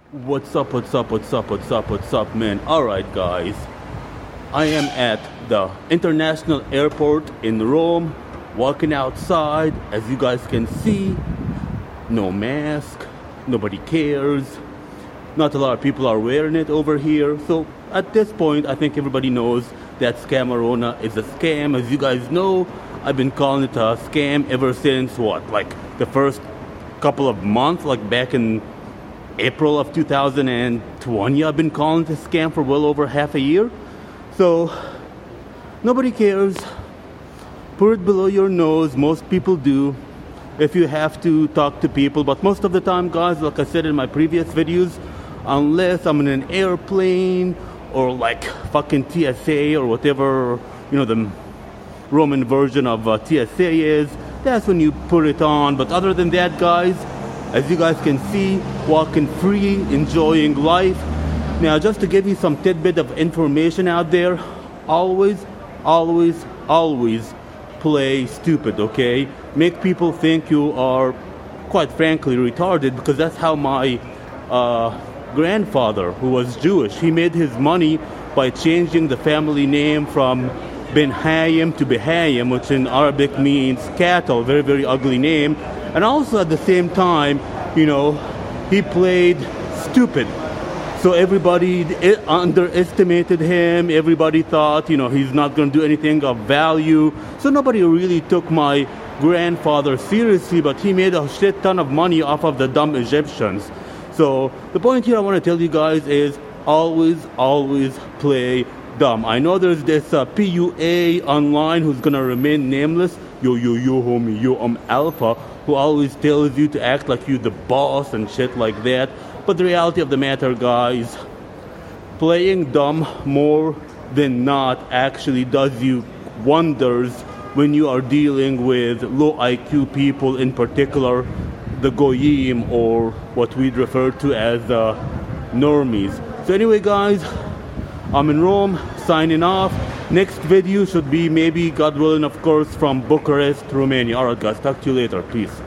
What's up, man? Alright, guys. I am at the international airport in Rome, walking outside. As you guys can see, no mask, nobody cares. Not a lot of people are wearing it over here. So at this point, I think everybody knows that Scamarona is a scam. As you guys know, I've been calling it a scam ever since like the first couple of months, like back in April of 2020. I've been calling it a scam for well over half a year. So nobody cares. Put it below your nose. Most people do if you have to talk to people. But most of the time, guys, like I said in my previous videos, unless I'm in an airplane or like fucking TSA or whatever, the Roman version of TSA is, that's when you put it on. But other than that, guys, as you guys can see, walking free, enjoying life. Now, just to give you some tidbit of information out there, always play stupid, okay? Make people think you are, quite frankly, retarded, because that's how my grandfather, who was Jewish, he made his money by changing the family name from Ben Hayim to Behayim, which in Arabic means cattle, very, very ugly name. And also at the same time, he played stupid. So everybody underestimated him. Everybody thought, he's not going to do anything of value. So nobody really took my grandfather seriously, but he made a shit ton of money off of the dumb Egyptians. So the point here I want to tell you guys is always play dumb. I know there's this PUA online who's going to remain nameless. Yo, homie, yo, I'm Alpha, who always tells you to act like you're the boss and shit like that. But the reality of the matter, guys, playing dumb more than not actually does you wonders when you are dealing with low IQ people, in particular the goyim, or what we'd refer to as normies. So anyway, guys, I'm in Rome, signing off. Next video should be maybe, God willing, of course, from Bucharest, Romania. Alright, guys, talk to you later. Peace.